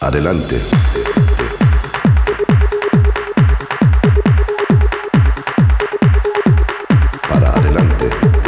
Adelante. Para adelante.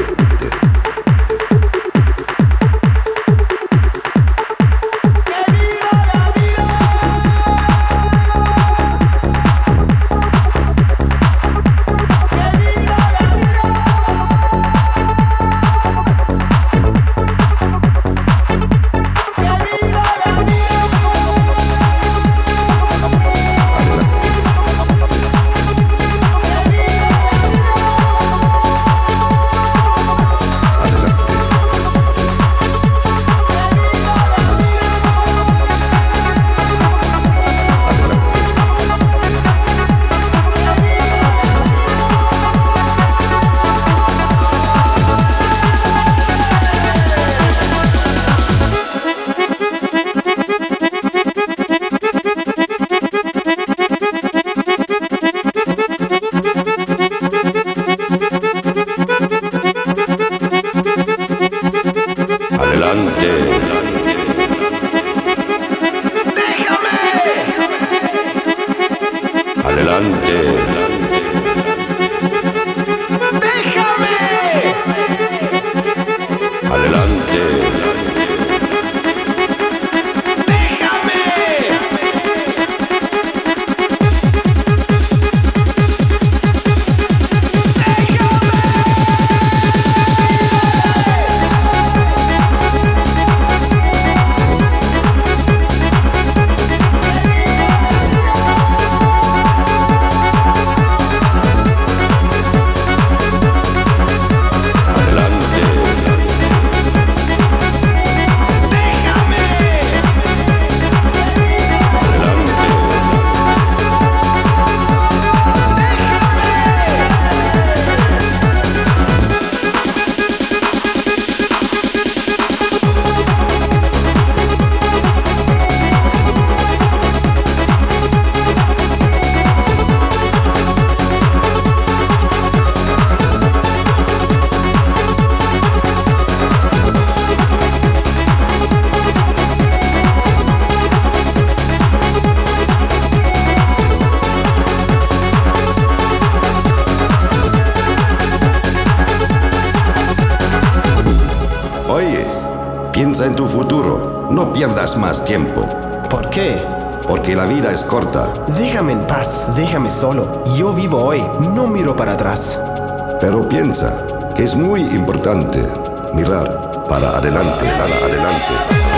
Piensa en tu futuro, no pierdas más tiempo. ¿Por qué? Porque la vida es corta. Déjame en paz, déjame solo. Yo vivo hoy, no miro para atrás. Pero piensa que es muy importante mirar para adelante, para adelante.